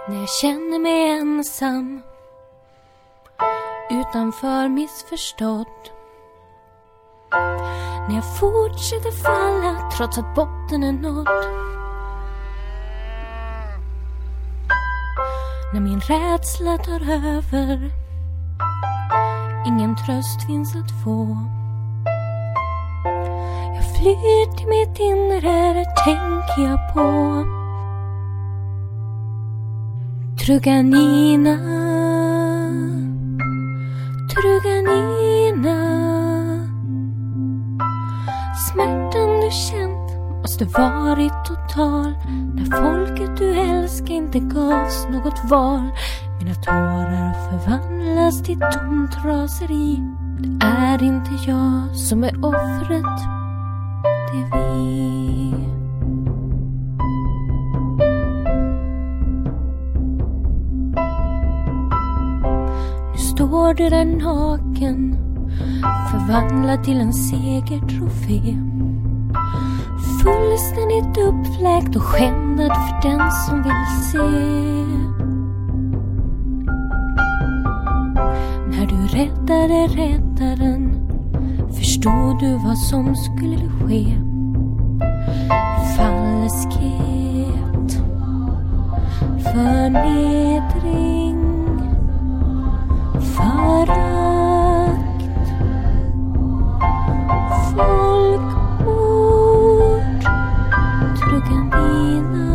När jag känner mig ensam, utanför missförstådd. När jag fortsätter falla trots att botten är nådd. När min rädsla tar över, ingen tröst finns att få. Jag flyr till mitt inre, där tänker jag på Trygga Nina, Trygga Nina. Smärtan du känt måste varit total, när folket du älskar inte gavs något val. Mina tårar förvandlas till tomt raseri. Det är inte jag som är offret, det är vi. Nu står du där naken, förvandlad till en segertrofé. Fullständigt uppfläkt och skändad för den som vill se. När du räddade räddaren, förstod du vad som skulle ske. Falskhet, förnedring, förakt, folkmord. Trygga Nina,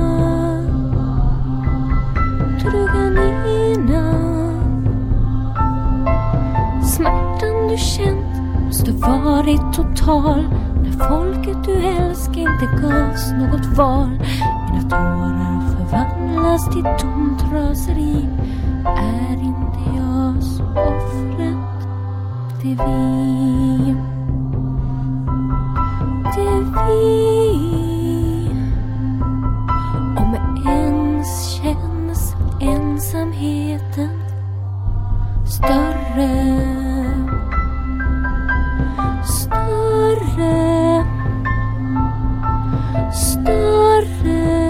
Trygga Nina. Smärtan du känt måste varit total, när folket du älskar inte gavs något val. Mina tårar förvandlas till tomt raseri. Är inte jag så offret, det är vi. Det är vi. Om ens känns ensamheten större, större, större.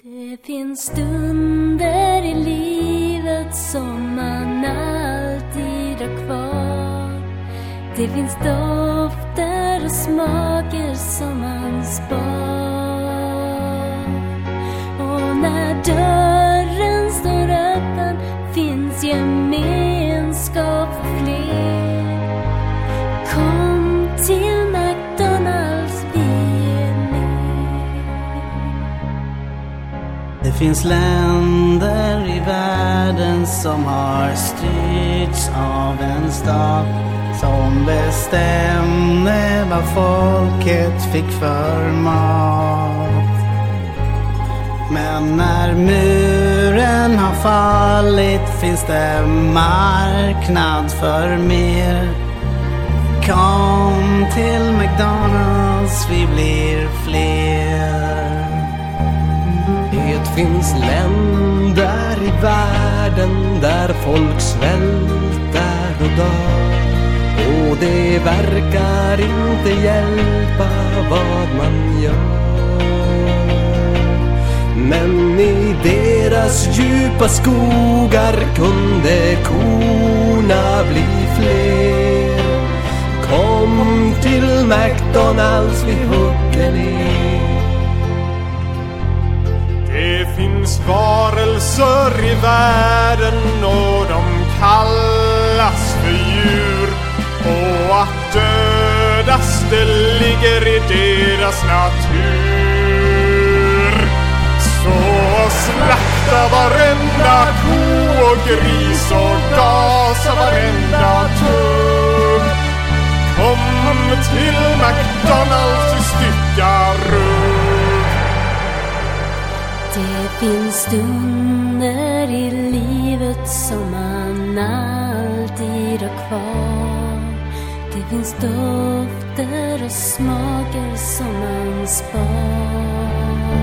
Det finns stunder i livet som man alltid har kvar. Det finns dofter och smaker som man spar. Och när dörren står öppen finns gemenskap för fler. Kom till McDonalds, vi är med. Det finns länder i världen som har styrts av en stat som bestämde vad folket fick för mat. Men när muren har fallit finns det marknad för mer. Kom till McDonalds, vi blir fler. Det finns länder i världen där folk svälter och dör. Och det verkar inte hjälpa vad man gör. Men i deras djupa skogar kunde korna bli fler. Kom till McDonalds, vi hugger ner. Det finns varelser i världen och de kallas för djur. Och att dödas, det ligger i deras natur. Så slakta varenda ko och gris och gasa varenda tugg. Kom till McDonalds i styckarugg. Det finns stunder i livet som man alltid har kvar. Det finns dofter och smaker som man spar.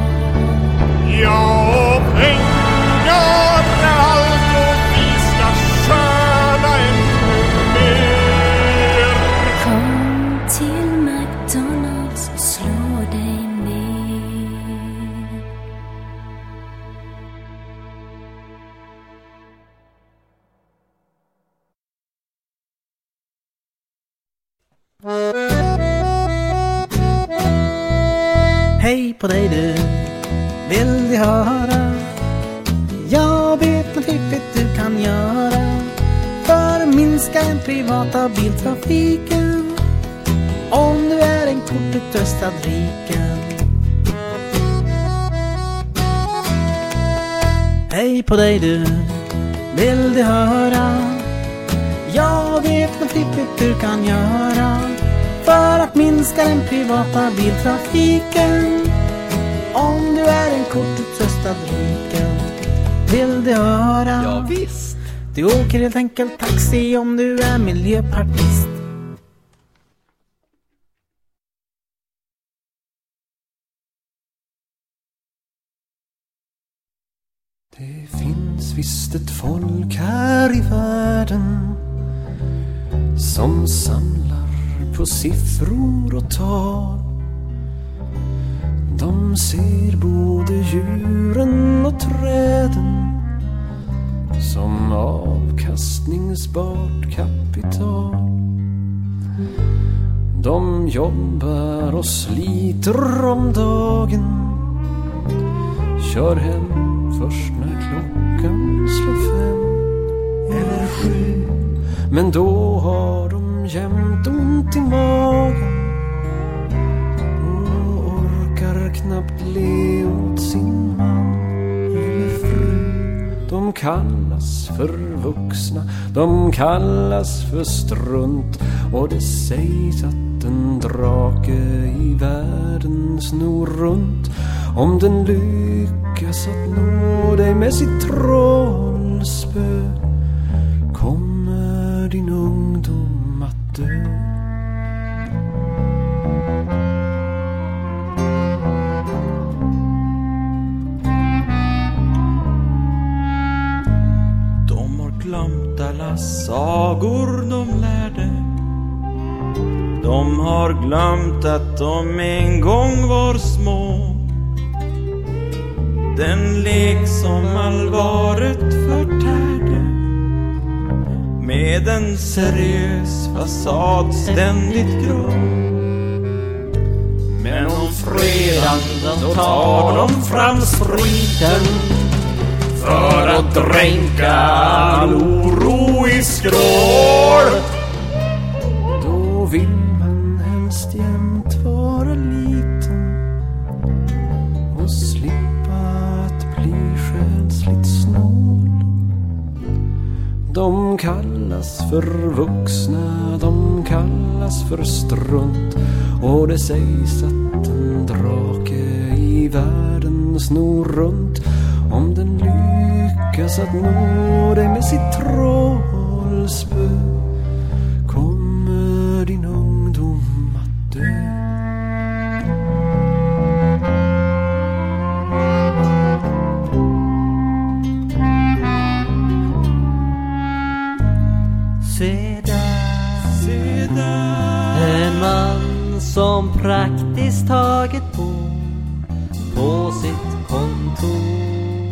Ja, och pengar är allt och vi ska tjäna ännu mer. Kom till McDonalds och slå dig ner. Hej på dig du, vill du höra? Jag vet något fiffigt du kan göra för att minska den privata biltrafiken. Om du är en kortutrustad riken. Hej på dig du, vill du höra? Jag vet något fiffigt du kan göra för att minska den privata biltrafiken. Om du är en kortutrustad riken. Vill du höra? Ja, visst. Du åker helt enkelt taxi om du är miljöpartist. Det finns visst ett folk här i världen som samlar på siffror och tal. De ser både djuren och träden som avkastningsbart kapital. De jobbar och sliter om dagen, kör hem först när klockan slår 5 eller 7. Men då har de jämt ont i magen och orkar knappt le åt sin man eller fru. De kallas för vuxna, de kallas för strunt. Och det sägs att en drake i världen snor runt. Om den lyckas att nå dig med sitt trollspö, kommer din ungdom att dö. De har glömt alla sagor de lärde. De har glömt att de en gång var små. Den lek som allvaret förtärde, med en seriös fasad ständigt grå. Men om fredagen då tar de fram spriten för att dränka all oro i skrål. Då vill man helst jämt vara liten och slippa att bli själsligt snål. De kallas för vuxna, de kallas för strunt, och det sägs att en drake i världen snor runt. Om den lyckas att nå dig med sitt trollspö, kommer din ungdom att dö. Se där, en man som praktiskt taget bor på sitt kontor.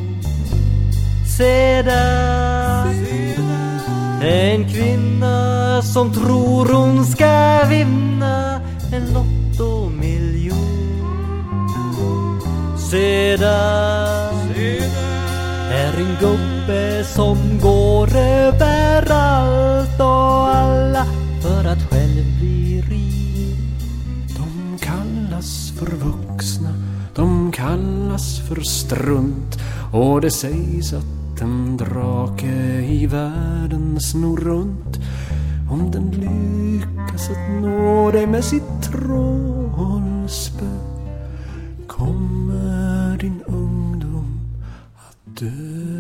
Se där, en kvinna som tror hon ska vinna en lottomiljon. Se där, är en gubbe som går överallt och alla för att själv bli rik. De kallas för vuxna, de kallas för strunt, och det sägs att en drake i världen snor runt. Om den lyckas att nå dig med sitt trollspö, kommer din ungdom att dö.